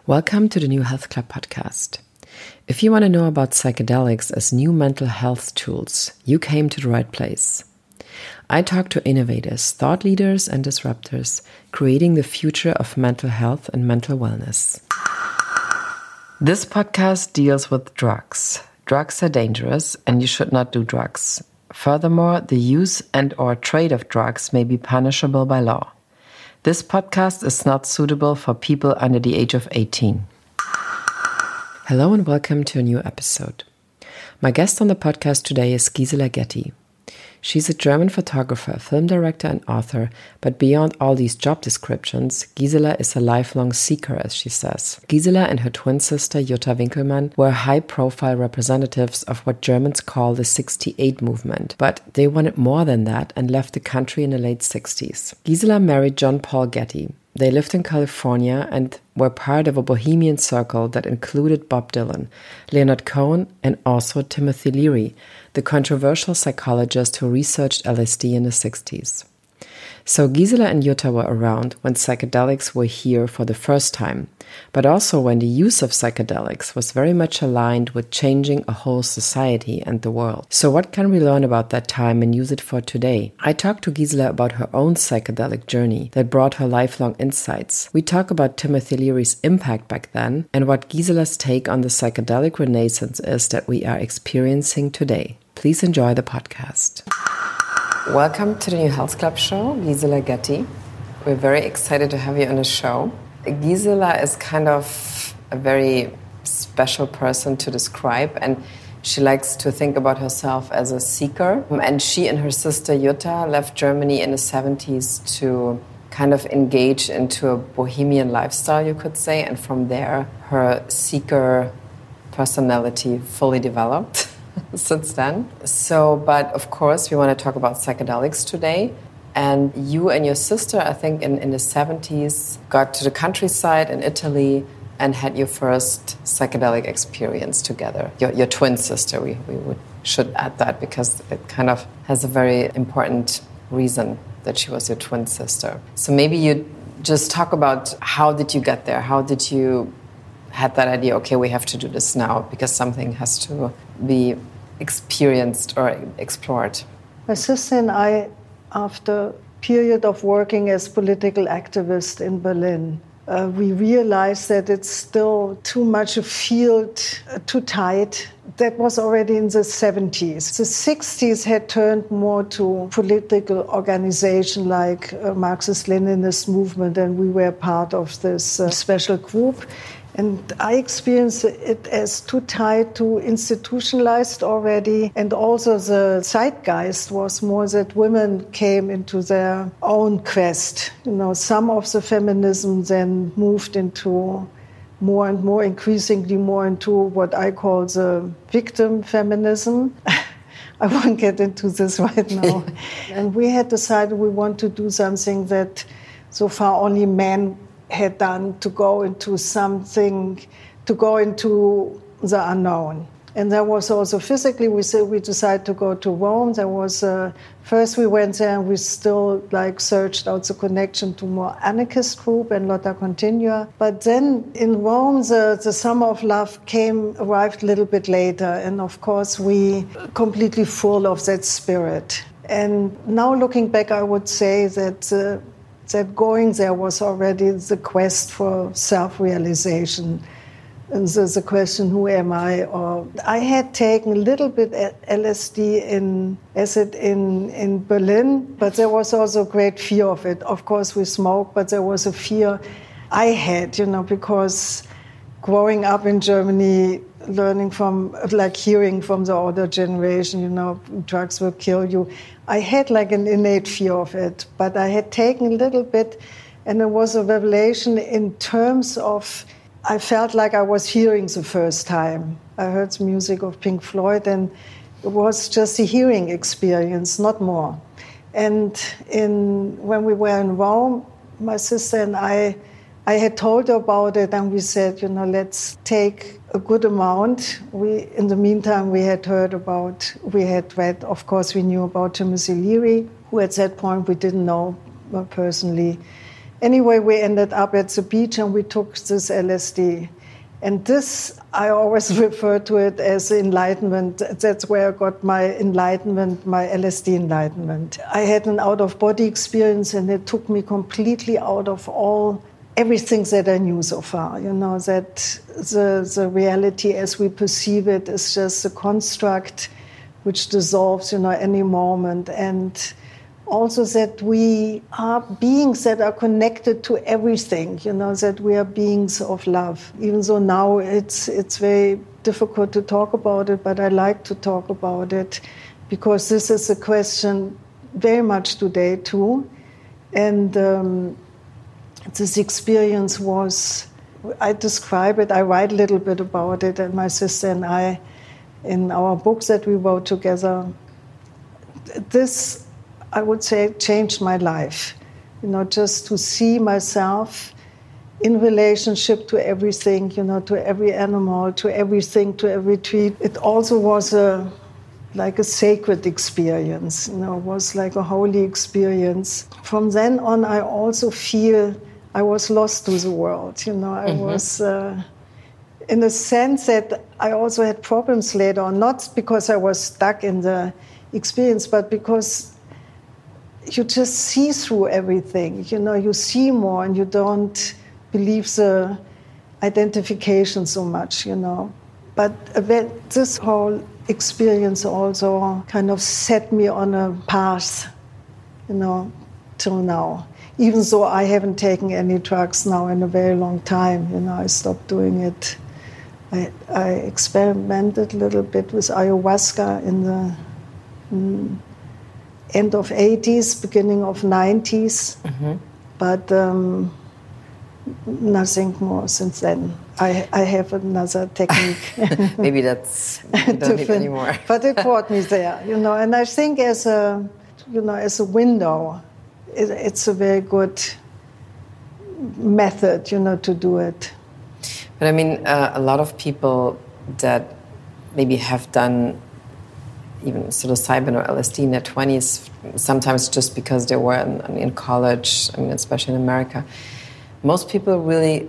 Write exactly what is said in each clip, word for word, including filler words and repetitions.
Welcome to the New Health Club podcast. If you want to know about psychedelics as new mental health tools, you came to the right place. I talk to innovators, thought leaders, and disruptors, creating the future of mental health and mental wellness. This podcast deals with drugs. Drugs are dangerous, and you should not do drugs. Furthermore, the use and or trade of drugs may be punishable by law. This podcast is not suitable for people under the age of eighteen. Hello and welcome to a new episode. My guest on the podcast today is Gisela Getty. She's a German photographer, film director and author, but beyond all these job descriptions, Gisela is a lifelong seeker, as she says. Gisela and her twin sister Jutta Winkelmann were high-profile representatives of what Germans call the sixty-eight movement, but they wanted more than that and left the country in the late sixties. Gisela married John Paul Getty. They lived in California and were part of a bohemian circle that included Bob Dylan, Leonard Cohen, and also Timothy Leary, the controversial psychologist who researched L S D in the sixties. So Gisela and Jutta were around when psychedelics were here for the first time, but also when the use of psychedelics was very much aligned with changing a whole society and the world. So what can we learn about that time and use it for today? I talked to Gisela about her own psychedelic journey that brought her lifelong insights. We talk about Timothy Leary's impact back then and what Gisela's take on the psychedelic renaissance is that we are experiencing today. Please enjoy the podcast. Welcome to the New Health Club show, Gisela Getty. We're very excited to have you on the show. Gisela is kind of a very special person to describe, and she likes to think about herself as a seeker. And she and her sister Jutta left Germany in the seventies to kind of engage into a bohemian lifestyle, you could say, and from there her seeker personality fully developed. Since then. So, but of course, we want to talk about psychedelics today. And you and your sister, I think in, in the seventies, got to the countryside in Italy and had your first psychedelic experience together. Your, your twin sister, we, we would, should add that because it kind of has a very important reason that she was your twin sister. So maybe you just talk about how did you get there? How did you had that idea, okay, we have to do this now because something has to be experienced or explored? My sister and I, after a period of working as political activists in Berlin, uh, we realized that it's still too much a field, uh, too tight. That was already in the seventies. The sixties had turned more to political organization like uh, Marxist-Leninist movement, and we were part of this uh, special group. And I experienced it as too tight, too institutionalized already. And also the zeitgeist was more that women came into their own quest. You know, some of the feminism then moved into more and more, increasingly more into what I call the victim feminism. I won't get into this right now. And we had decided we want to do something that so far only men had done, to go into something, to go into the unknown. And there was also physically, we said we decided to go to Rome. There was, uh, first we went there and we still like searched out the connection to more anarchist group and Lotta Continua. But then in Rome, the, the Summer of Love came, arrived a little bit later. And of course, we completely full of that spirit. And now looking back, I would say that uh, that going there was already the quest for self-realization. And the, the question, who am I? Or I had taken a little bit L S D in acid in, in Berlin, but there was also a great fear of it. Of course, we smoked, but there was a fear I had, you know, because growing up in Germany, learning from, like hearing from the older generation, you know, drugs will kill you. I had like an innate fear of it, but I had taken a little bit, and it was a revelation in terms of, I felt like I was hearing the first time. I heard the music of Pink Floyd, and it was just a hearing experience, not more. And in when we were in Rome, my sister and I, I had told her about it, and we said, you know, let's take a good amount. We, in the meantime, we had heard about, we had read, of course, we knew about Timothy Leary, who at that point we didn't know personally. Anyway, we ended up at the beach and we took this L S D. And this, I always refer to it as enlightenment. That's where I got my enlightenment, my L S D enlightenment. I had an out-of-body experience, and it took me completely out of all, everything that I knew so far. You know, that the, the reality as we perceive it is just a construct which dissolves, you know, any moment. And also that we are beings that are connected to everything, you know, that we are beings of love. Even though now it's it's very difficult to talk about it, but I like to talk about it because this is a question very much today too. And um, this experience was, I describe it, I write a little bit about it, and my sister and I, in our books that we wrote together, this, I would say, changed my life. You know, just to see myself in relationship to everything, you know, to every animal, to everything, to every tree. It also was a like a sacred experience, you know, it was like a holy experience. From then on, I also feel I was lost to the world, you know, I mm-hmm. was... Uh, in a sense that I also had problems later on, not because I was stuck in the experience, but because you just see through everything. You know, you see more and you don't believe the identification so much, you know. But this whole experience also kind of set me on a path, you know, till now. Even though I haven't taken any drugs now in a very long time, you know, I stopped doing it. I, I experimented a little bit with ayahuasca in the mm, end of eighties, beginning of nineties, mm-hmm. but um, nothing more since then. I, I have another technique. Maybe that's you don't need anymore. But it brought me there, you know. And I think as a, you know, as a window, it, it's a very good method, you know, to do it. But I mean, uh, a lot of people that maybe have done even psilocybin or L S D in their twenties, sometimes just because they were in, in college, I mean, especially in America, most people really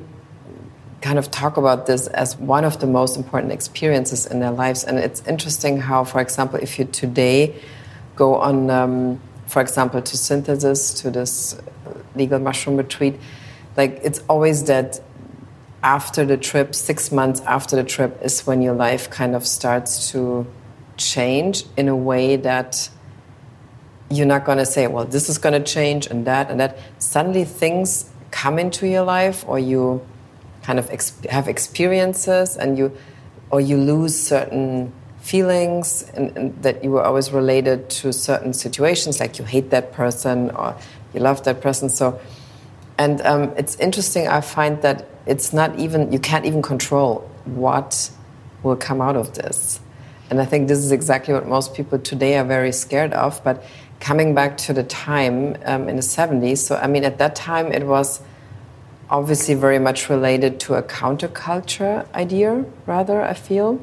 kind of talk about this as one of the most important experiences in their lives. And it's interesting how, for example, if you today go on, um, for example, to Synthesis, to this legal mushroom retreat, like it's always that after the trip, six months after the trip is when your life kind of starts to change in a way that you're not going to say, well, this is going to change and that and that. Suddenly things come into your life, or you kind of ex- have experiences, and you, or you lose certain feelings and, and that you were always related to certain situations, like you hate that person or you love that person. So, and um, it's interesting. I find that it's not even, you can't even control what will come out of this. And I think this is exactly what most people today are very scared of. But coming back to the time um, in the seventies, so I mean, at that time it was obviously very much related to a counterculture idea, rather, I feel,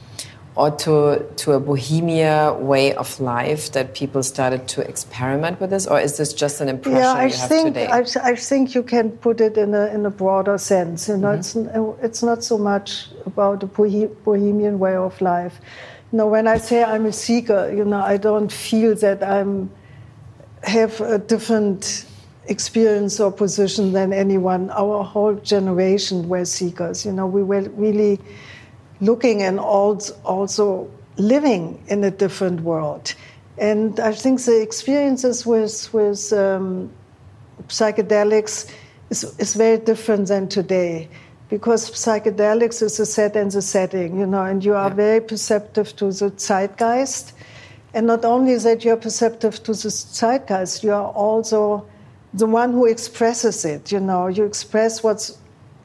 or to to a bohemia way of life that people started to experiment with this, or is this just an impression yeah, I you have think, today? I, I think you can put it in a in a broader sense. You know, mm-hmm. it's it's not so much about a bohemian way of life. You know, when I say I'm a seeker, you know, I don't feel that I'm have a different experience or position than anyone. Our whole generation were seekers. You know, we were really looking and also living in a different world. And I think the experiences with, with um, psychedelics is, is very different than today, because psychedelics is the set and the setting, you know, and you are yeah. very perceptive to the zeitgeist. And not only that you're perceptive to the zeitgeist, you are also the one who expresses it, you know. You express what's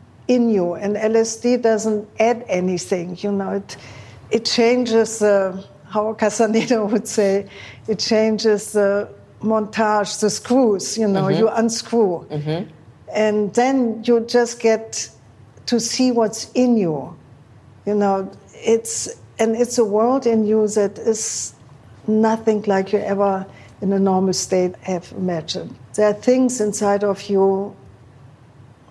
in you, and L S D doesn't add anything, you know. It it changes, uh, how Castaneda would say, it changes the montage, the screws, you know. Mm-hmm. You unscrew. Mm-hmm. And then you just get to see what's in you, you know. It's and it's a world in you that is nothing like you ever in a normal state have imagined. There are things inside of you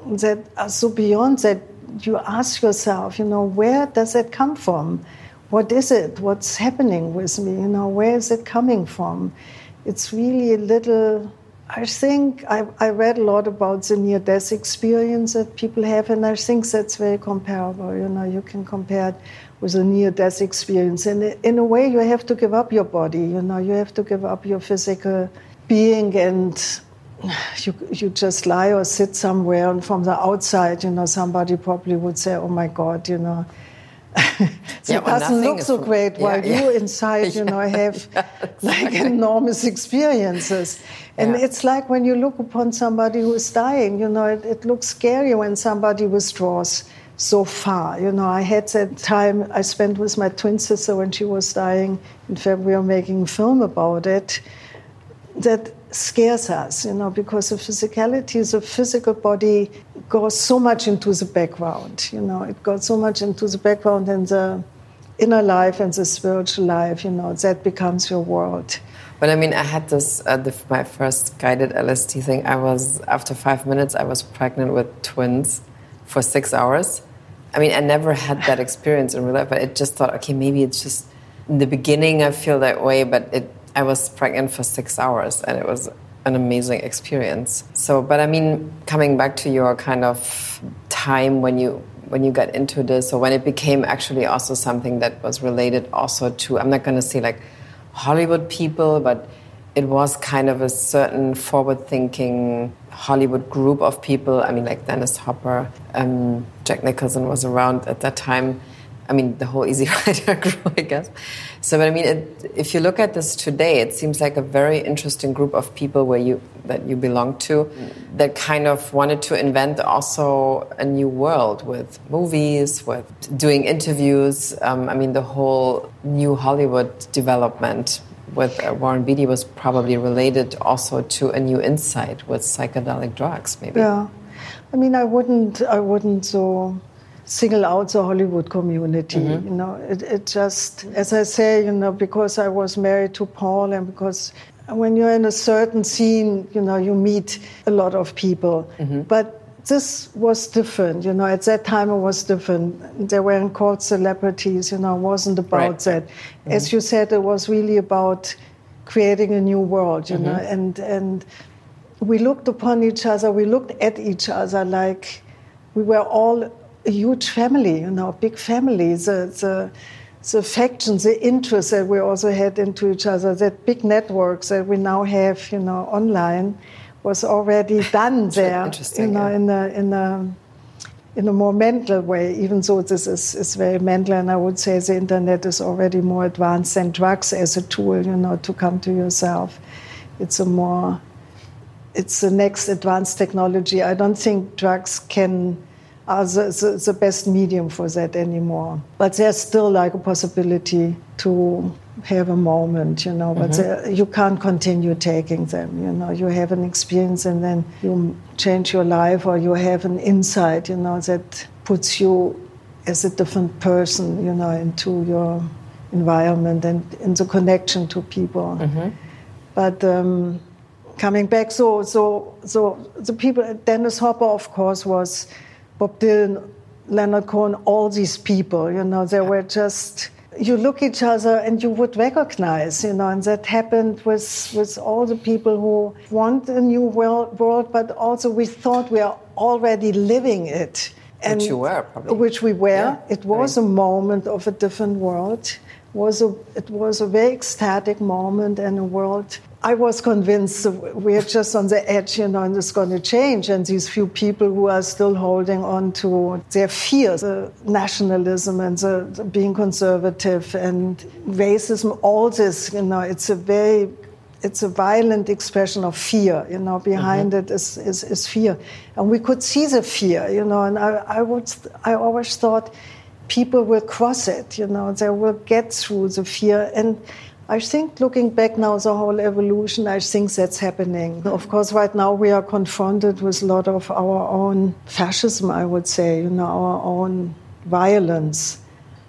that are so beyond that you ask yourself, you know, where does it come from? What is it? What's happening with me? You know, where is it coming from? It's really a little, I think, I, I read a lot about the near-death experience that people have, and I think that's very comparable. You know, you can compare it with a near-death experience. And in a way, you have to give up your body, you know, you have to give up your physical being, and you you just lie or sit somewhere, and from the outside, you know, somebody probably would say, oh my God, you know, it yeah, well, doesn't look so from, great, yeah, while yeah. you inside, you know, have yeah, exactly. like enormous experiences. And yeah. it's like when you look upon somebody who is dying, you know, it, it looks scary when somebody withdraws so far. You know, I had that time I spent with my twin sister when she was dying in February, making a film about it. That scares us, you know, because the physicality, the physical body goes so much into the background, you know, it goes so much into the background, and the inner life and the spiritual life, you know, that becomes your world. But I mean, I had this, uh, the, my first guided L S D thing, I was, after five minutes, I was pregnant with twins for six hours. I mean, I never had that experience in real life, but I just thought, okay, maybe it's just, in the beginning I feel that way, but it, I was pregnant for six hours and it was an amazing experience. So, but I mean, coming back to your kind of time when you when you got into this, or when it became actually also something that was related also to, I'm not going to say like Hollywood people, but it was kind of a certain forward-thinking Hollywood group of people. I mean, like Dennis Hopper, um, Jack Nicholson was around at that time. I mean, the whole Easy Rider crew, I guess. So, but I mean, it, if you look at this today, it seems like a very interesting group of people where you that you belong to, that kind of wanted to invent also a new world with movies, with doing interviews. Um, I mean, the whole new Hollywood development with uh, Warren Beatty was probably related also to a new insight with psychedelic drugs, maybe. Yeah, I mean, I wouldn't, I wouldn't so. single out the Hollywood community, mm-hmm. you know. It, it just, as I say, you know, because I was married to Paul, and because when you're in a certain scene, you know, you meet a lot of people. Mm-hmm. But this was different, you know. At that time, it was different. They weren't called celebrities, you know. It wasn't about right. that. Mm-hmm. As you said, it was really about creating a new world, you mm-hmm. know. And and we looked upon each other. We looked at each other like we were all a huge family, you know, big family. The, the, the affection, the interest that we also had into each other, that big networks that we now have, you know, online, was already done there, you know, yeah. in a in a in a more mental way. Even though this is, is very mental, and I would say the internet is already more advanced than drugs as a tool, you know, to come to yourself. It's a more, it's the next advanced technology. I don't think drugs can. Are the, the, the best medium for that anymore. But there's still like a possibility to have a moment, you know, but mm-hmm. there, you can't continue taking them, you know. You have an experience and then you change your life, or you have an insight, you know, that puts you as a different person, you know, into your environment and in the connection to people. Mm-hmm. But um, coming back, so, so, so the people, Dennis Hopper, of course, was Bob Dylan, Leonard Cohen, all these people, you know, they were just, you look each other and you would recognize, you know, and that happened with, with all the people who want a new world, world, but also we thought we are already living it. And which you were, probably. Which we were. Yeah. It was right. a moment of a different world. It was a, it was a very ecstatic moment and a world. I was convinced we're just on the edge, you know, and it's going to change. And these few people who are still holding on to their fears, the nationalism and the, the being conservative and racism, all this, you know, it's a very, it's a violent expression of fear, you know, behind mm-hmm. it is, is, is fear. And we could see the fear, you know, and I, I, would, I always thought people will cross it, you know, they will get through the fear. And I think looking back now, the whole evolution, I think that's happening. Of course, right now we are confronted with a lot of our own fascism, I would say, you know, our own violence.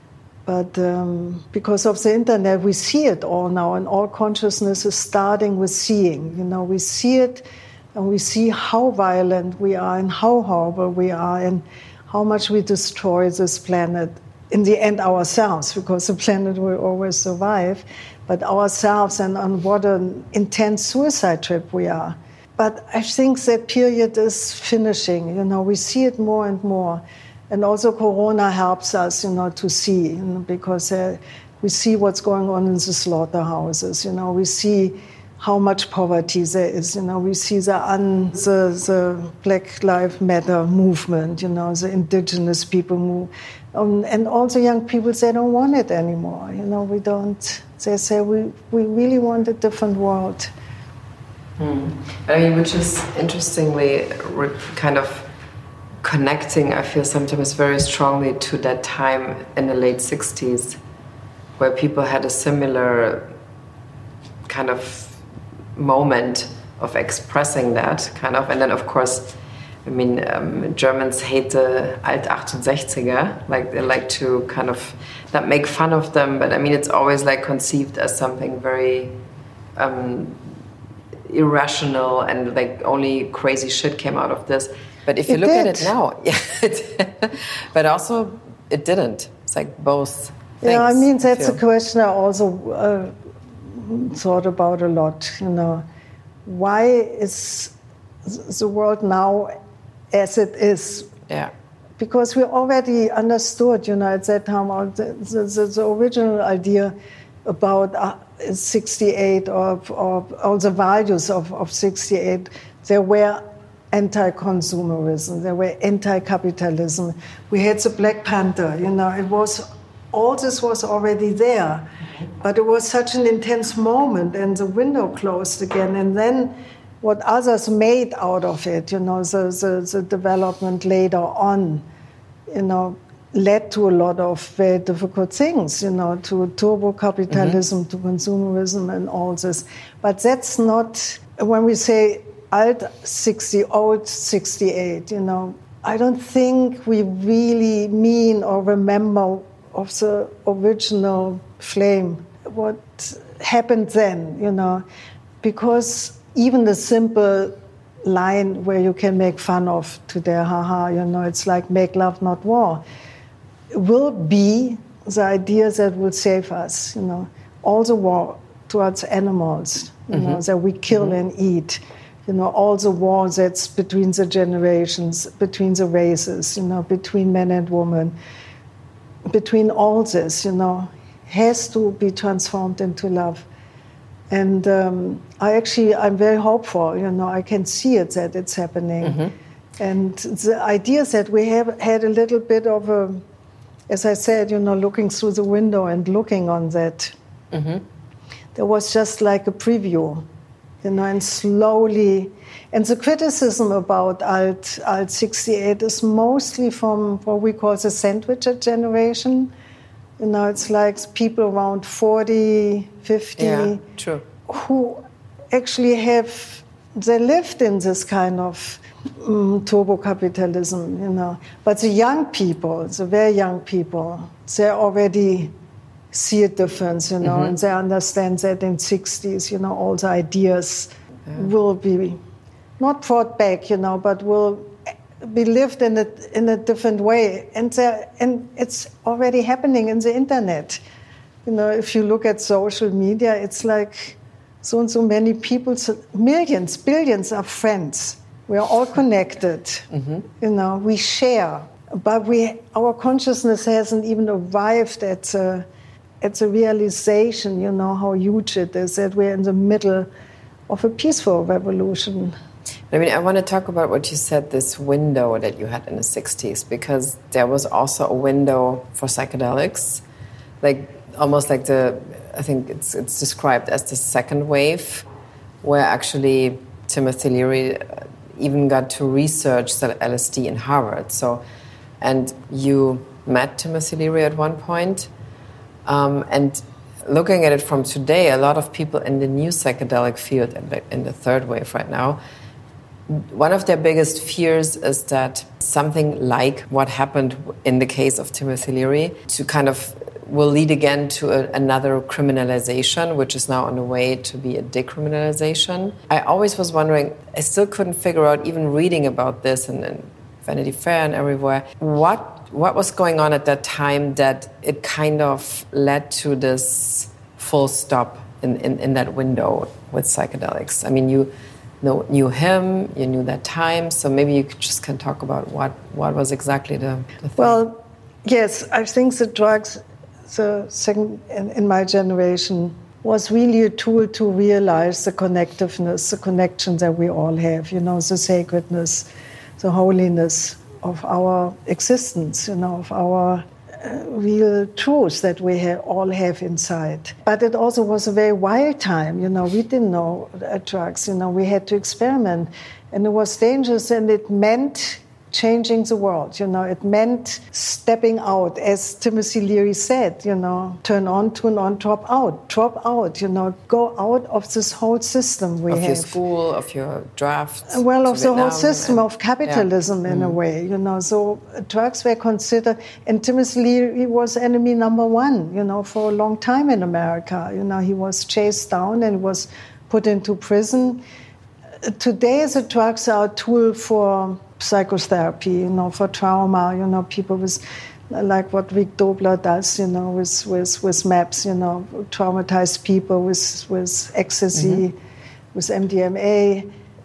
But um, because of the internet, we see it all now, and all consciousness is starting with seeing. You know, we see it And we see how violent we are and how horrible we are and how much we destroy this planet. In the end, ourselves, because the planet will always survive, but ourselves, and on what an intense suicide trip we are. But I think that period is finishing. You know, we see it more and more. And also Corona helps us, you know, to see, you know, because uh, we see what's going on in the slaughterhouses. You know, we see how much poverty there is. You know, we see the, un, the, the Black Lives Matter movement, you know, the indigenous people move. Um, and also young people, they don't want it anymore. You know, we don't, they say we, we really want a different world. Hmm. I mean, which is interestingly kind of connecting, I feel sometimes very strongly to that time in the late sixties, where people had a similar kind of moment of expressing that kind of, and then of course, I mean, um, Germans hate the Alt achtundsechziger, like they like to kind of not make fun of them, but I mean, it's always like conceived as something very um, irrational and like only crazy shit came out of this. But if you it look did. at it now, yeah, it, but also it didn't. It's like both things. Yeah, I mean, that's I a question I also uh, thought about a lot, you know. Why is the world now as it is? Yeah. Because we already understood, you know, at that time, the, the, the original idea about uh, sixty-eight or, or all the values of, of sixty-eight, they were anti-consumerism, they were anti-capitalism. We had the Black Panther, you know, it was, all this was already there. But it was such an intense moment, and the window closed again. And then what others made out of it, you know, the, the, the development later on, you know, led to a lot of very difficult things, you know, to turbo-capitalism, mm-hmm. to consumerism and all this. But that's not, when we say alt sixty, old sixty-eight, you know, I don't think we really mean or remember of the original flame, what happened then, you know, because even the simple line where you can make fun of today, haha, you know, it's like make love, not war, will be the idea that will save us, you know, all the war towards animals, you mm-hmm. know, that we kill mm-hmm. and eat, you know, all the war that's between the generations, between the races, you know, between men and women, between all this, you know, has to be transformed into love. And um, I actually, I'm very hopeful, you know, I can see it that it's happening. Mm-hmm. And the idea that we have had a little bit of a, as I said, you know, looking through the window and looking on that, mm-hmm. there was just like a preview, you know, and slowly, and the criticism about Alt, Alt sixty-eight is mostly from what we call the sandwicher generation. You know, it's like people around forty, fifty, yeah, true. who actually have, they lived in this kind of um, turbo-capitalism, you know. But the young people, the very young people, they already see a difference, you know, mm-hmm. and they understand that in sixties, you know, all the ideas yeah. will be not brought back, you know, but will be lived in a in a different way, and there, and it's already happening in the internet. You know, if you look at social media, it's like so and so many people, so millions, billions of friends. We are all connected. Mm-hmm. You know, we share, but we our consciousness hasn't even arrived at uh, at the realization. You know how huge it is that we're in the middle of a peaceful revolution. I mean, I want to talk about what you said, this window that you had in the sixties, because there was also a window for psychedelics, like almost like the, I think it's it's described as the second wave, where actually Timothy Leary even got to research L S D in Harvard. So, and you met Timothy Leary at one point, um, and looking at it from today, a lot of people in the new psychedelic field, in the third wave right now, one of their biggest fears is that something like what happened in the case of Timothy Leary, to kind of will lead again to a, another criminalization, which is now on the way to be a decriminalization. I always was wondering, I still couldn't figure out, even reading about this and, and Vanity Fair and everywhere, what what was going on at that time that it kind of led to this full stop in, in, in that window with psychedelics. I mean, you know, knew him, you knew that time, so maybe you just can talk about what, what was exactly the, the thing. Well, yes, I think the drugs, the second in, in my generation, was really a tool to realize the connectiveness, the connection that we all have, you know, the sacredness, the holiness of our existence, you know, of our uh, real truths that we ha- all have inside. But it also was a very wild time, you know, we didn't know uh, drugs, you know, we had to experiment. And it was dangerous, and it meant changing the world, you know, it meant stepping out, as Timothy Leary said, you know, turn on, turn on, drop out, drop out, you know, go out of this whole system we of have. Of your school, of your drafts. Well, of the Vietnam whole system and, of capitalism yeah. in mm. a way, you know, so uh, drugs were considered, and Timothy Leary was enemy number one, you know, for a long time in America, you know, he was chased down and was put into prison. Uh, today, the drugs are a tool for psychotherapy, you know, for trauma, you know, people with, like what Rick Dobler does, you know, with, with, with MAPS, you know, traumatized people with, with ecstasy, mm-hmm. with M D M A.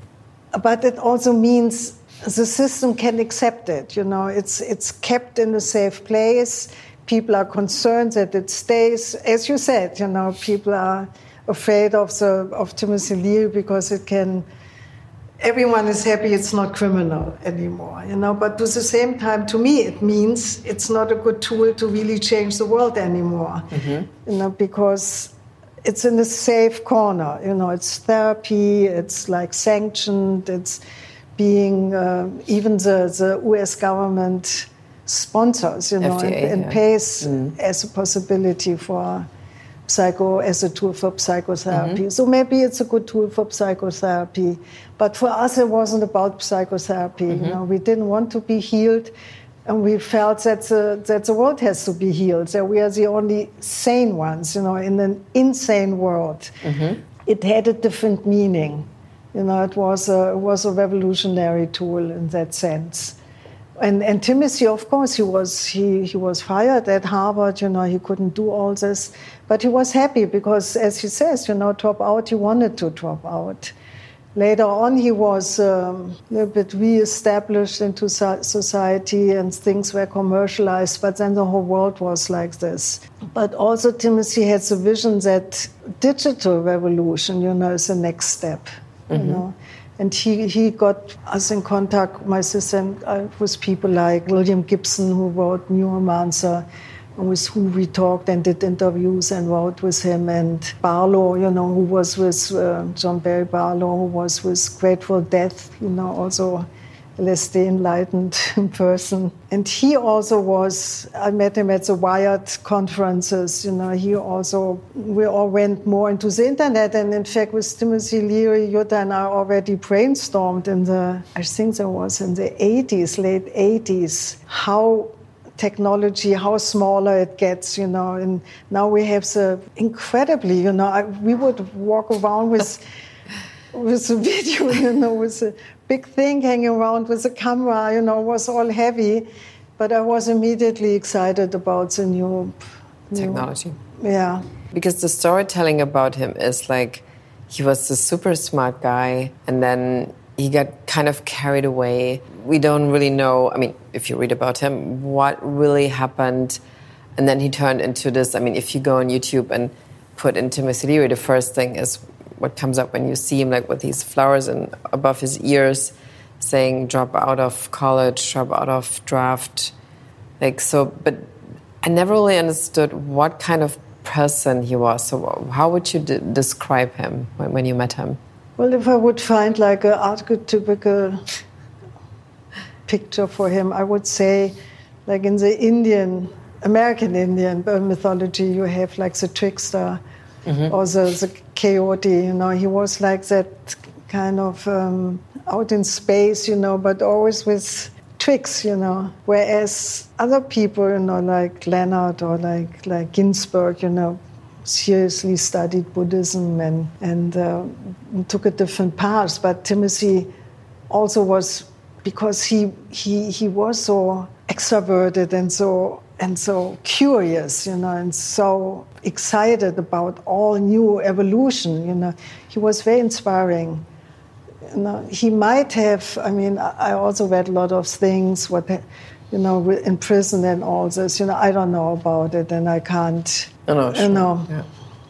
But it also means the system can accept it, you know, it's, it's kept in a safe place. People are concerned that it stays, as you said, you know, people are afraid of the, of Timothy Leary because it can, everyone is happy it's not criminal anymore, you know. But at the same time, to me, it means it's not a good tool to really change the world anymore, mm-hmm. you know, because it's in a safe corner, you know. It's therapy, it's like sanctioned, it's being, uh, even the, the U S government sponsors, you know, F D A, and, and yeah. pays mm. as a possibility for psycho, as a tool for psychotherapy. Mm-hmm. So maybe it's a good tool for psychotherapy. But for us, it wasn't about psychotherapy. Mm-hmm. You know, we didn't want to be healed, and we felt that the, that the world has to be healed, that we are the only sane ones, you know, in an insane world. Mm-hmm. It had a different meaning. You know, it was a, it was a revolutionary tool in that sense. And, and Timothy, of course, he was he, he was fired at Harvard. You know, he couldn't do all this, but he was happy because, as he says, you know, drop out. He wanted to drop out. Later on, he was um, a little bit re-established into society, and things were commercialized. But then the whole world was like this. But also, Timothy had the vision that digital revolution, you know, is the next step. Mm-hmm. You know. And he, he got us in contact, my sister, and, uh, with people like William Gibson, who wrote Neuromancer, and with who we talked and did interviews and wrote with him, and Barlow, you know, who was with uh, John Barry Barlow, who was with Grateful Dead, you know, also L S D enlightened person. And he also was, I met him at the Wired conferences, you know, he also, we all went more into the internet. And in fact, with Timothy Leary, Jutta and I already brainstormed in the, I think there was in the eighties, late eighties, how technology, how smaller it gets, you know. And now we have the incredibly, you know, I, we would walk around with, with a video, you know, with a big thing hanging around with a camera, you know, was all heavy. But I was immediately excited about the new... technology. New, yeah. Because the storytelling about him is like, he was a super smart guy, and then he got kind of carried away. We don't really know, I mean, if you read about him, what really happened. And then he turned into this, I mean, if you go on YouTube and put in Timothy Leary, the first thing is what comes up when you see him, like with these flowers and above his ears, saying drop out of college, drop out of draft. Like, so, but I never really understood what kind of person he was. So how would you de- describe him when, when you met him? Well, if I would find like an archetypical picture for him, I would say, like in the Indian, American Indian mythology, you have like the trickster, mm-hmm. or the, the coyote, you know. He was like that kind of um, out in space, you know, but always with tricks, you know. Whereas other people, you know, like Leonard or like like Ginsberg, you know, seriously studied Buddhism and and uh, took a different path. But Timothy also was, because he he he was so extroverted and so and so curious, you know, and so excited about all new evolution, you know. He was very inspiring. You know, he might have, I mean, I also read a lot of things, what, you know, in prison and all this, you know, I don't know about it and I can't, oh, no, sure. you know. Yeah.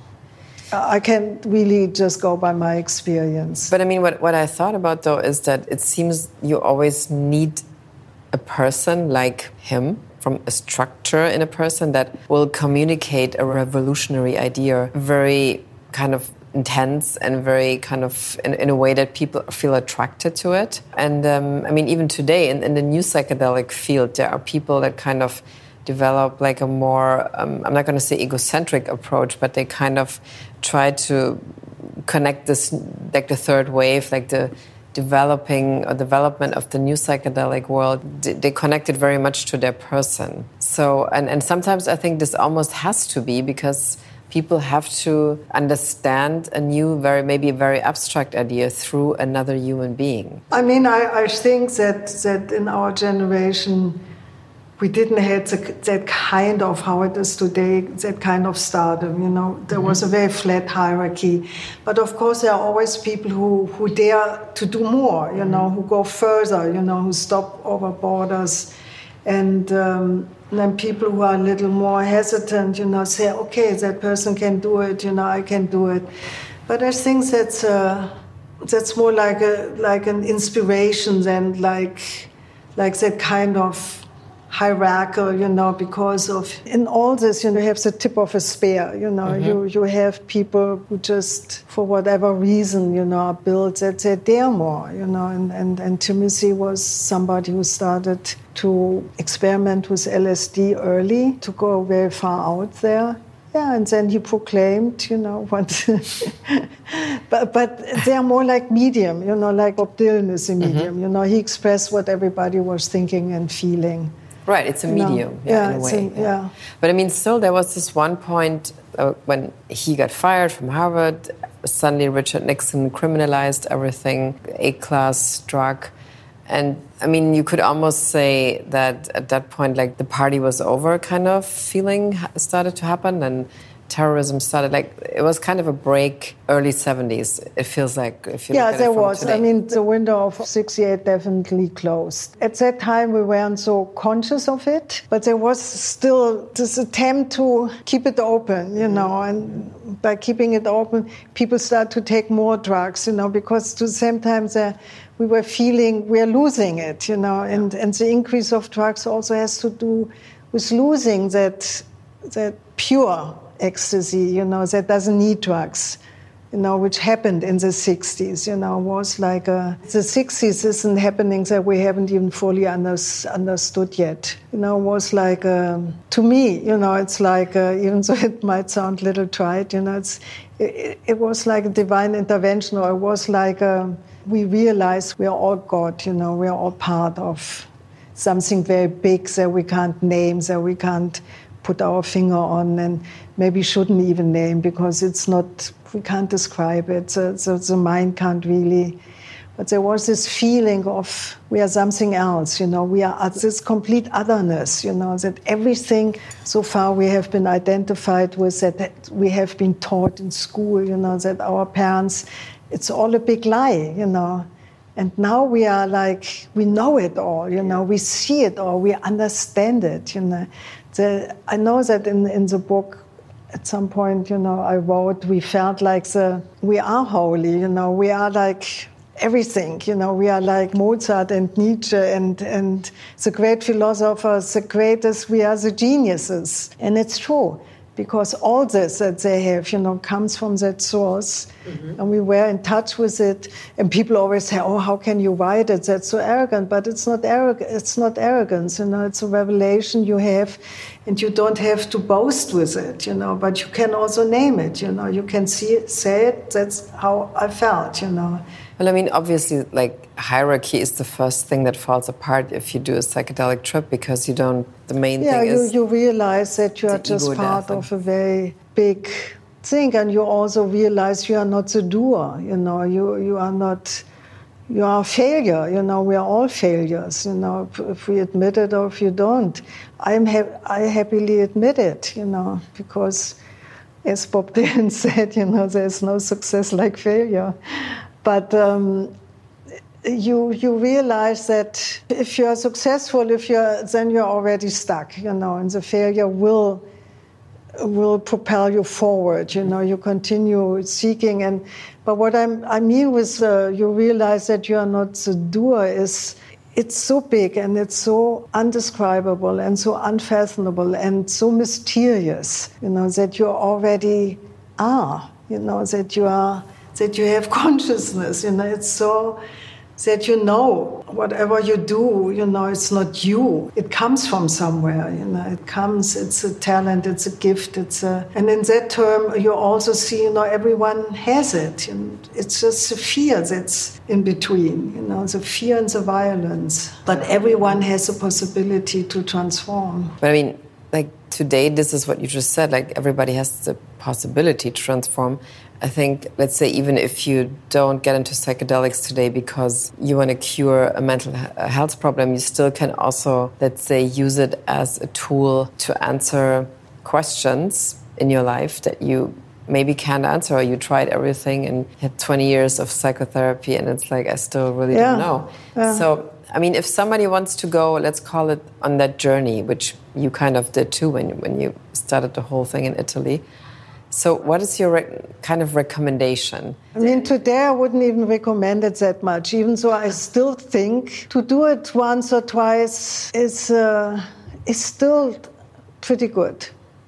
I can't really just go by my experience. But I mean, what, what I thought about, though, is that it seems you always need a person like him, from a structure in a person that will communicate a revolutionary idea very kind of intense and very kind of in, in a way that people feel attracted to it. And um, I mean, even today in, in the new psychedelic field, there are people that kind of develop like a more, um, I'm not going to say egocentric approach, but they kind of try to connect this, like the third wave, like the developing or development of the new psychedelic world. They connect it very much to their person. So, and, and sometimes I think this almost has to be, because people have to understand a new, very maybe a very abstract idea through another human being. I mean, I, I think that that in our generation, we didn't have the, that kind of, how it is today, that kind of stardom, you know. There mm-hmm. was a very flat hierarchy. But of course, there are always people who, who dare to do more, you know, who go further, you know, who stop over borders. And um, then people who are a little more hesitant, you know, say, okay, that person can do it, you know, I can do it. But I think that's, uh, that's more like a like an inspiration than like like that kind of hierarchical, you know, because of, in all this, you know, you have the tip of a spear, you know, mm-hmm. you, you have people who just, for whatever reason, you know, are built that they dare more, you know, and, and, and Timothy was somebody who started to experiment with L S D early, to go very far out there. Yeah, and then he proclaimed, you know, what. but but they are more like medium, you know, like Bob Dylan is a medium, mm-hmm. you know, he expressed what everybody was thinking and feeling. Right, it's a medium, no. yeah, yeah, in a way. A, yeah. yeah. But I mean, still, there was this one point uh, when he got fired from Harvard. Suddenly, Richard Nixon criminalized everything, A-class drug. And I mean, you could almost say that at that point, like the party was over kind of feeling started to happen, and terrorism started. Like it was kind of a break, early seventies. It feels like if you yeah, look at there it from was. today. I mean, the window of sixty-eight definitely closed. At that time, we weren't so conscious of it, but there was still this attempt to keep it open, you know, and by keeping it open, people start to take more drugs, you know, because to the same time, the, we were feeling we're losing it, you know, and, and the increase of drugs also has to do with losing that that pure ecstasy, you know, that doesn't need drugs, you know, which happened in the sixties, you know, was like a, the sixties isn't happening that we haven't even fully under, understood yet, you know, was like, a, to me, you know, it's like, a, even though it might sound a little trite, you know, it's, it, it was like a divine intervention, or it was like a, we realized we're all God, you know, we're all part of something very big that we can't name, that we can't put our finger on, and maybe shouldn't even name, because it's not, we can't describe it, so, so the mind can't really. But there was this feeling of we are something else, you know, we are this complete otherness, you know, that everything so far we have been identified with, that we have been taught in school, you know, that our parents, it's all a big lie, you know. And now we are like, we know it all, you know, we see it all, we understand it, you know. The, I know that in, in the book, at some point, you know, I wrote, we felt like the, we are holy, you know, we are like everything, you know, we are like Mozart and Nietzsche and, and the great philosophers, the greatest, we are the geniuses. And it's true, because all this that they have, you know, comes from that source. Mm-hmm. And we were in touch with it. And people always say, oh, how can you write it? That's so arrogant. But it's not arrogant. It's not arrogance, you know, it's a revelation you have, and you don't have to boast with it, you know, but you can also name it, you know, you can see it, say it, that's how I felt, you know. Well, I mean, obviously, like, hierarchy is the first thing that falls apart if you do a psychedelic trip, because you don't, the main yeah, thing you, is... you realize that you are just part of a very big thing, and you also realize you are not the doer, you know, you, you are not... You are a failure, you know, we are all failures, you know, if, if we admit it or if you don't. I'm ha- I happily admit it, you know, because as Bob Dylan said, you know, there's no success like failure. But um, you you realize that if you're successful, if you're, then you're already stuck, you know, and the failure will will propel you forward, you know, you continue seeking. And but what I'm, I mean with uh, you realize that you are not the doer is, it's so big and it's so undescribable and so unfathomable and so mysterious, you know, that you already are, you know, that you are, that you have consciousness, you know, it's so... that you know, whatever you do, you know, it's not you. It comes from somewhere, you know, it comes, it's a talent, it's a gift, it's a... And in that term, you also see, you know, everyone has it. And it's just the fear that's in between, you know, the fear and the violence. But everyone has a possibility to transform. But I mean, like, today, this is what you just said, like, everybody has the possibility to transform. I think, let's say, even if you don't get into psychedelics today because you want to cure a mental health problem, you still can also, let's say, use it as a tool to answer questions in your life that you maybe can't answer, or you tried everything and had twenty years of psychotherapy and it's like, I still really yeah. don't know. Yeah. So, I mean, if somebody wants to go, let's call it, on that journey, which you kind of did too when you, when you started the whole thing in Italy. So what is your re- kind of recommendation? I mean, today I wouldn't even recommend it that much, even though I still think to do it once or twice is, uh, is still pretty good.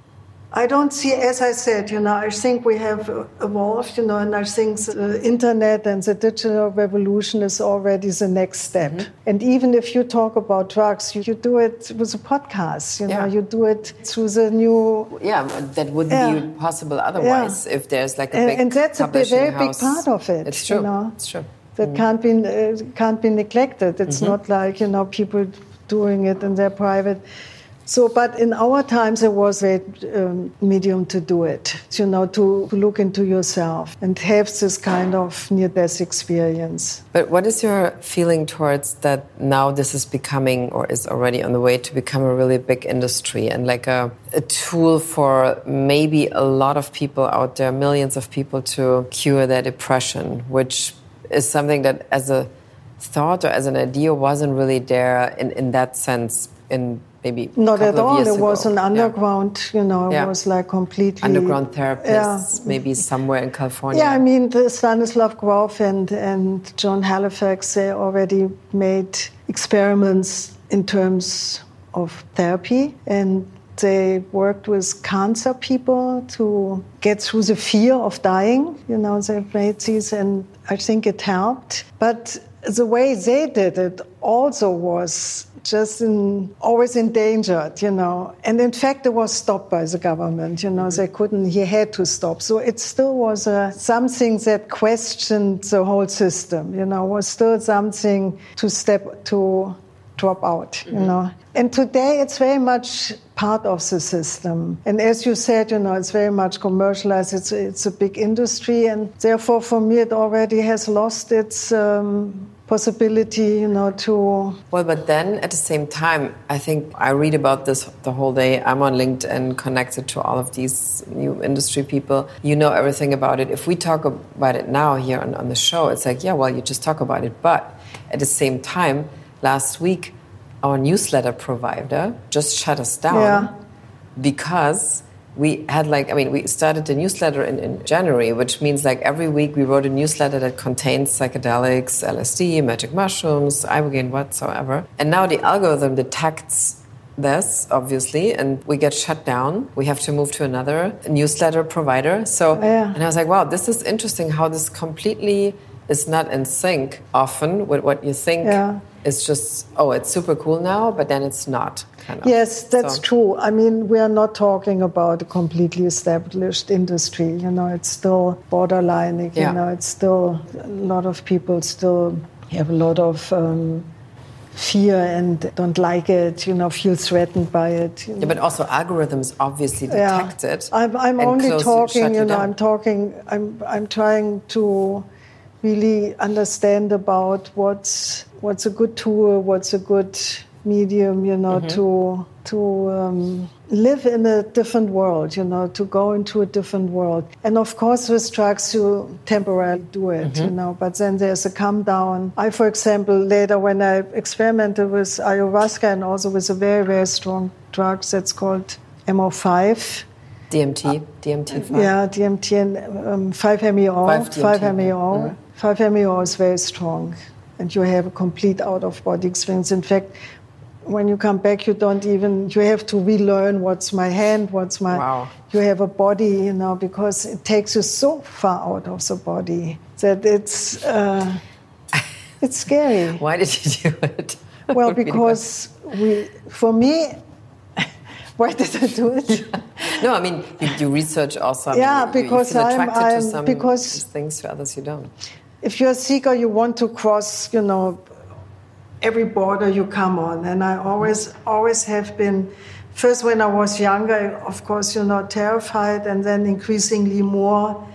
I don't see, as I said, you know, I think we have evolved, you know, and I think the internet and the digital revolution is already the next step. Mm-hmm. And even if you talk about drugs, you, you do it with a podcast, you know, yeah. you do it through the new... Yeah, that wouldn't yeah. be possible otherwise yeah. if there's like a and, big And that's a very house. big part of it. It's true, you know? it's true. That mm-hmm. can't be, uh, can't be neglected. It's mm-hmm. not like, you know, people doing it in their private... So, but in our times, there was a um, medium to do it, you know, to, to look into yourself and have this kind of near-death experience. But what is your feeling towards that now this is becoming, or is already on the way to become, a really big industry and like a, a tool for maybe a lot of people out there, millions of people, to cure their depression, which is something that as a thought or as an idea wasn't really there in, in that sense in maybe not at all. It ago. was an underground, yeah. you know, it yeah. was like completely... Underground therapists, yeah. maybe somewhere in California. Yeah, I mean, the Stanislav Grof and, and John Halifax, they already made experiments in terms of therapy, and they worked with cancer people to get through the fear of dying. You know, they made these, and I think it helped. But the way they did it also was just in, always endangered, you know. And in fact, it was stopped by the government, you know. Mm-hmm. They couldn't, he had to stop. So it still was a, something that questioned the whole system, you know, was still something to step, to drop out, mm-hmm. you know. And today it's very much part of the system. And as you said, you know, it's very much commercialized. It's, it's a big industry. And therefore, for me, it already has lost its... Um, possibility, you know, to... Well, but then at the same time, I think I read about this the whole day. I'm on LinkedIn, connected to all of these new industry people. You know everything about it. If we talk about it now here on, on the show, it's like, yeah, well, you just talk about it. But at the same time, last week, our newsletter provider just shut us down yeah. because... We had like, I mean, we started the newsletter in, in January, which means like every week we wrote a newsletter that contains psychedelics, L S D, magic mushrooms, ibogaine, whatsoever. And now the algorithm detects this, obviously, and we get shut down. We have to move to another newsletter provider. So, yeah. and I was like, wow, this is interesting how this completely is not in sync often with what you think. Yeah. it's just, oh, it's super cool now, but then it's not. Kind of. Yes, that's so. true. I mean, we are not talking about a completely established industry. You know, it's still borderlining. You yeah. know, it's still a lot of people still have a lot of um, fear and don't like it. You know, feel threatened by it. You know? Yeah, but also algorithms obviously detect yeah. it. I'm, I'm and only talking. You, you know, down. I'm talking. I'm I'm trying to really understand about what's what's a good tool, what's a good medium, you know, mm-hmm. to to um, live in a different world, you know, to go into a different world. And of course, with drugs, you temporarily do it, mm-hmm. you know, but then there's a calm down. I, for example, later when I experimented with ayahuasca and also with a very, very strong drug that's called M O five. D M T, D M T five. Yeah, D M T and um, five M E O. five M E O. Mm-hmm. five M E O is very strong. And you have a complete out-of-body experience. In fact, when you come back, you don't even, you have to relearn what's my hand, what's my, wow. you have a body, you know, because it takes you so far out of the body that it's, uh, it's scary. Why did you do it? Well, because we, for me, why did I do it? No, I mean, you, you research also. I yeah, mean, because you, you feel I'm, attracted I'm to some because things, to others you don't. If you're a seeker, you want to cross, you know, every border you come on. And I always, always have been, first when I was younger, of course, you know, terrified, and then increasingly more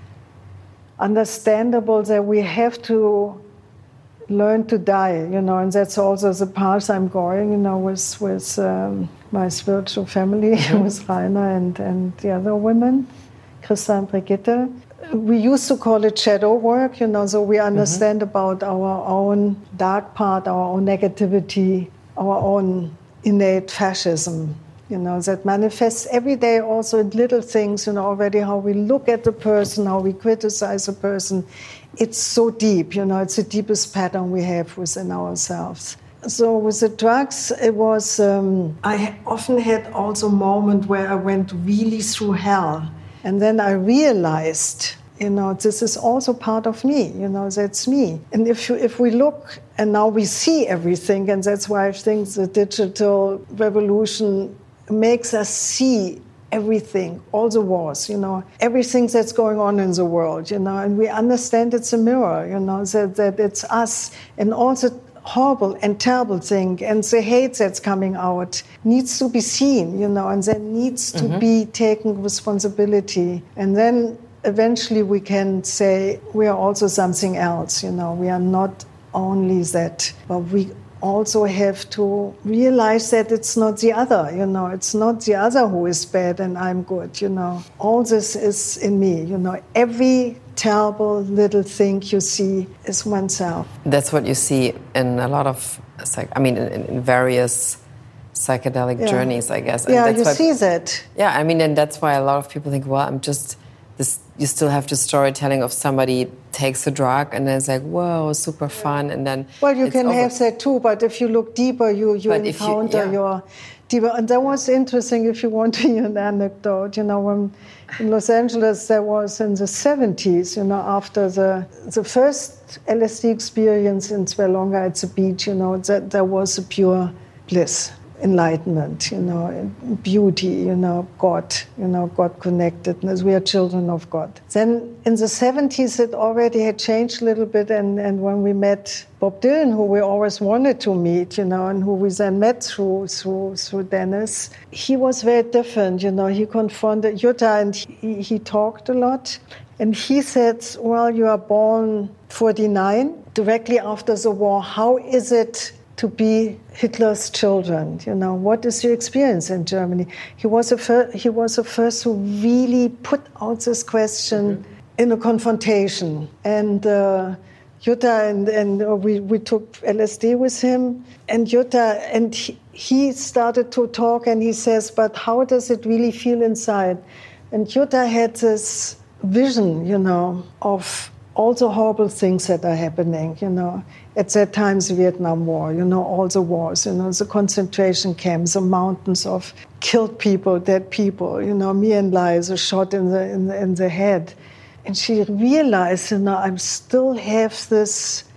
understandable that we have to learn to die, you know, and that's also the path I'm going, you know, with, with um, my spiritual family, mm-hmm. with Rainer and, and the other women, Christa and Brigitte. We used to call it shadow work, you know, so we understand mm-hmm. about our own dark part, our own negativity, our own innate fascism, you know, that manifests every day also in little things, you know, already how we look at the person, how we criticize a person. It's so deep, you know, it's the deepest pattern we have within ourselves. So with the drugs, it was, um, I often had also a moment where I went really through hell. And then I realized, you know, this is also part of me, you know, that's me. And if you, if we look, and now we see everything, and that's why I think the digital revolution makes us see everything, all the wars, you know, everything that's going on in the world, you know, and we understand it's a mirror, you know, that, that it's us, and also horrible and terrible thing, and the hate that's coming out needs to be seen, you know, and then needs to mm-hmm. be taken responsibility. And then eventually we can say we are also something else, you know, we are not only that, but we also have to realize that it's not the other, you know, it's not the other who is bad and I'm good, you know. All this is in me, you know, every terrible little thing you see is oneself. That's what you see in a lot of, I mean, in, in various psychedelic yeah. journeys, I guess. And yeah, that's you why, see that. Yeah, I mean, and that's why a lot of people think, well, I'm just, this. You still have the storytelling of somebody takes a drug and then it's like, whoa, super fun, and then well, you can over. have that too, but if you look deeper, you, you encounter you, yeah. your deeper. And that was interesting, if you want to hear an anecdote, you know, when in Los Angeles, there was in the seventies, you know, after the the first L S D experience in Zwelonga at the beach, you know, that there was a pure bliss, enlightenment, you know, beauty, you know, God, you know, God connectedness. We are children of God. Then in the seventies, it already had changed a little bit. And, and when we met Bob Dylan, who we always wanted to meet, you know, and who we then met through, through, through Dennis, he was very different, you know. He confronted Jutta and he, he talked a lot. And he said, well, you are born forty-nine, directly after the war. How is it to be Hitler's children, you know, what is your experience in Germany? He was a fir- he was the first who really put out this question mm-hmm. in a confrontation. And uh, Jutta and, and uh, we, we took L S D with him, and Jutta, and he, he started to talk, and he says, but how does it really feel inside? And Jutta had this vision, you know, of all the horrible things that are happening, you know. At that time, the Vietnam War, you know, all the wars, you know, the concentration camps, the mountains of killed people, dead people, you know, Me and Lai, a shot in the, in the in the head. And she realized, you know, I still have this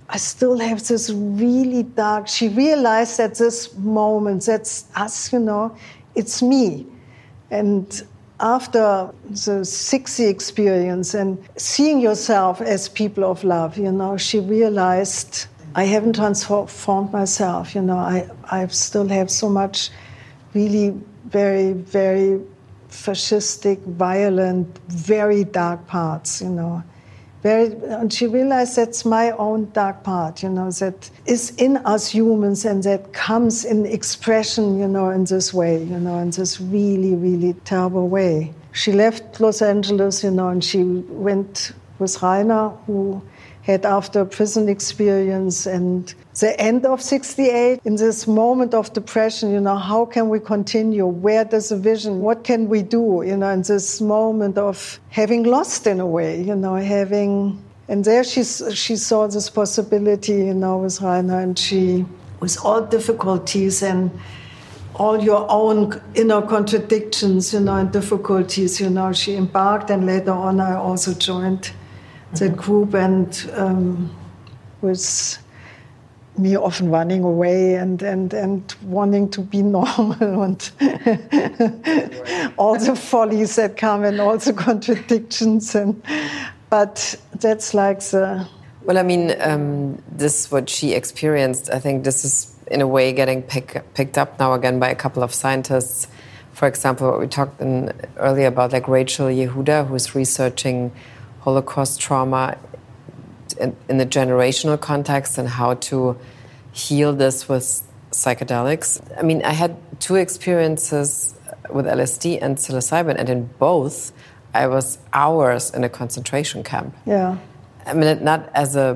I still have this really dark, she realized at this moment, that's us, you know, it's me. And after the sixty experience and seeing yourself as people of love, you know, she realized I haven't transformed myself, you know, I, I still have so much really very, very fascistic, violent, very dark parts, you know. Very, and she realized that's my own dark part, you know, that is in us humans and that comes in expression, you know, in this way, you know, in this really, really terrible way. She left Los Angeles, you know, and she went with Rainer, who had after a prison experience and the end of sixty-eight, in this moment of depression, you know, how can we continue? Where does the vision? What can we do? You know, in this moment of having lost in a way, you know, having, and there she, she saw this possibility, you know, with Rainer, and she, with all difficulties and all your own inner contradictions, you know, and difficulties, you know, she embarked, and later on I also joined that group, and um, was me often running away and, and, and wanting to be normal and all the follies that come and all the contradictions. And but that's like the... Well, I mean, um, this, what she experienced, I think this is in a way getting pick, picked up now again by a couple of scientists. For example, what we talked in, earlier about, like Rachel Yehuda, who's researching Holocaust trauma in, in the generational context and how to heal this with psychedelics. I mean, I had two experiences with L S D and psilocybin, and in both, I was hours in a concentration camp. Yeah. I mean, not as a,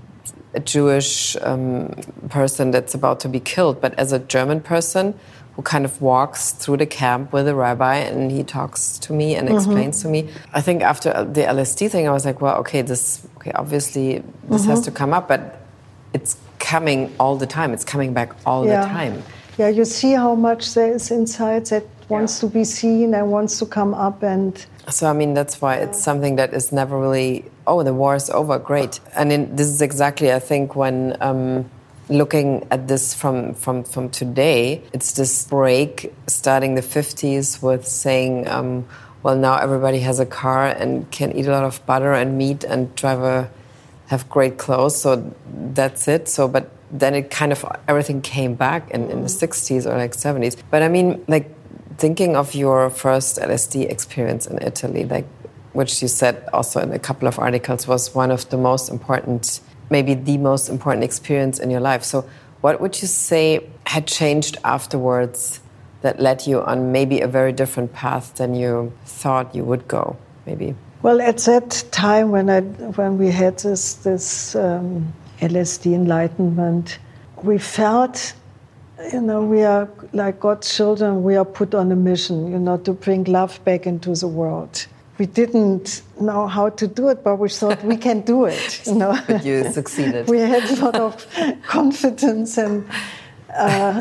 a Jewish um, person that's about to be killed, but as a German person who kind of walks through the camp with a rabbi, and he talks to me and explains mm-hmm. to me. I think after the L S D thing, I was like, well, okay, this, okay, obviously this mm-hmm. has to come up, but it's coming all the time. It's coming back all yeah. the time. Yeah, you see how much there is inside that wants yeah. to be seen and wants to come up. And so, I mean, that's why it's something that is never really, oh, the war is over, great. And in, this is exactly, I think, when... Um, looking at this from, from, from today, it's this break starting the fifties with saying, um, well, now everybody has a car and can eat a lot of butter and meat and drive a, have great clothes, so that's it. So, but then it kind of, everything came back in, in the sixties or like seventies. But I mean, like, thinking of your first L S D experience in Italy, like, which you said also in a couple of articles was one of the most important, maybe the most important experience in your life. So what would you say had changed afterwards that led you on maybe a very different path than you thought you would go, maybe? Well, at that time when I when we had this, this um, L S D enlightenment, we felt, you know, we are like God's children, we are put on a mission, you know, to bring love back into the world. We didn't know how to do it, but we thought we can do it. You know, but you succeeded. We had a lot of confidence, and uh,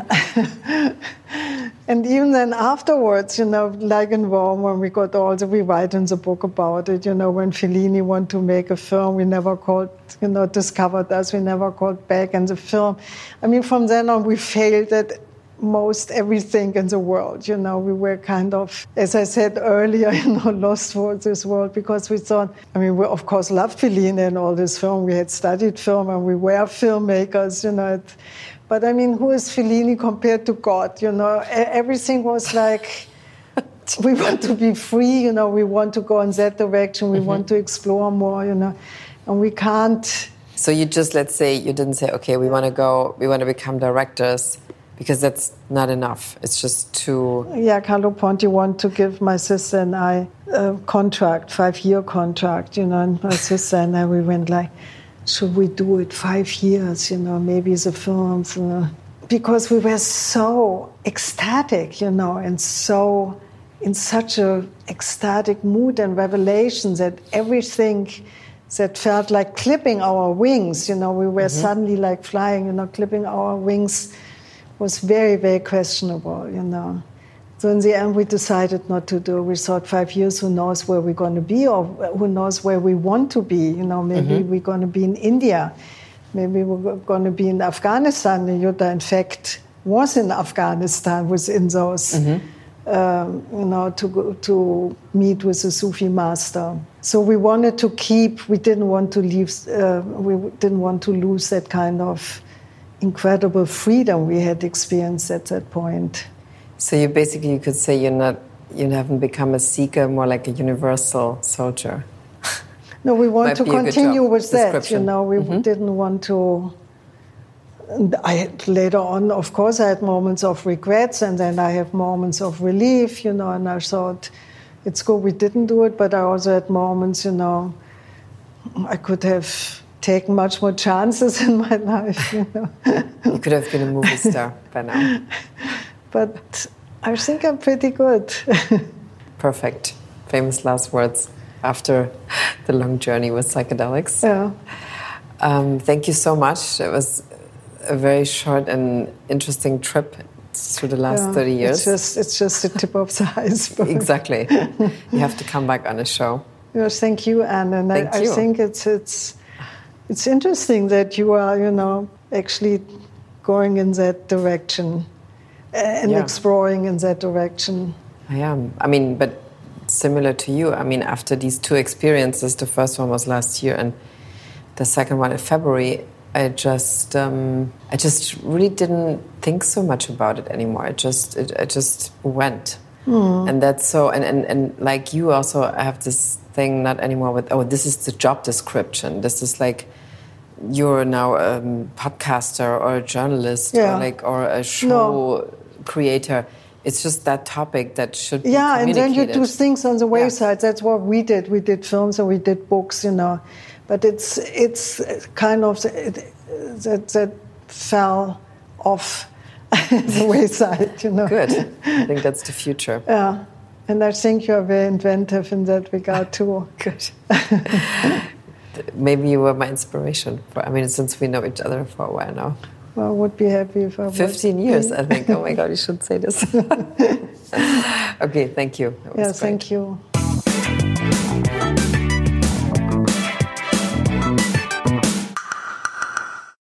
and even then afterwards, you know, like in Rome, when we got all the, we write in the book about it. You know, when Fellini wanted to make a film, we never called, you know, discovered us. We never called back, and the film. I mean, from then on, we failed at most everything in the world. You know, we were kind of, as I said earlier, you know, lost for this world because we thought, I mean, we of course loved Fellini and all this film. We had studied film and we were filmmakers, you know. It, but I mean, who is Fellini compared to God? You know, everything was like, we want to be free, you know, we want to go in that direction, we mm-hmm. want to explore more, you know, and we can't. So you just, let's say, you didn't say, okay, we want to go, we want to become directors. Because that's not enough. It's just too... Yeah, Carlo Ponti wanted to give my sister and I a contract, five-year contract, you know, and my sister and I, we went like, should we do it five years, you know, maybe the films, you know. Because we were so ecstatic, you know, and so in such a ecstatic mood and revelation that everything that felt like clipping our wings, you know, we were mm-hmm. suddenly like flying, you know, clipping our wings was very, very questionable, you know. So in the end, we decided not to do. We thought five years, who knows where we're going to be, or who knows where we want to be. You know, maybe mm-hmm. we're going to be in India. maybe we're going to be in Afghanistan. And Jutta, in fact, was in Afghanistan within those, mm-hmm. um, you know, to go, to meet with the Sufi master. So we wanted to keep. We didn't want to leave. Uh, we didn't want to lose that kind of incredible freedom we had experienced at that point. So you basically, you could say you're not, you haven't become a seeker, more like a universal soldier. No, we want to continue with that. You know, we mm-hmm. didn't want to. I later on, of course, I had moments of regrets, and then I have moments of relief. You know, and I thought, it's good we didn't do it. But I also had moments, you know, I could have taken much more chances in my life. You know, you could have been a movie star by now. But I think I'm pretty good. Perfect. Famous last words after the long journey with psychedelics. Yeah. Um, thank you so much. It was a very short and interesting trip through the last yeah, thirty years. It's just, it's just the tip of the iceberg. Exactly. You have to come back on a show. Yes, thank you, Anne. And I, I think it's it's it's interesting that you are, you know, actually going in that direction and yeah. exploring in that direction. I am. I mean, but similar to you. I mean, after these two experiences, the first one was last year and the second one in February, I just, um, I just really didn't think so much about it anymore. It just, it, it just went, mm. and that's so. And, and and like you, also, I have this thing not anymore with. Oh, this is the job description. This is like, you're now a podcaster or a journalist yeah. or like or a show no. creator. It's just that topic that should be yeah, and then you communicated. do things on the wayside. Yeah. That's what we did. We did films and we did books, you know. But it's it's kind of it, that that fell off the wayside, you know. Good. I think that's the future. Yeah, and I think you're very inventive in that regard too. Good. Maybe you were my inspiration. For, I mean, since we know each other for a while now. Well, I would be happy if I fifteen would. Years, I think. Oh my God, you should say this. Okay, thank you. Yeah, thank you.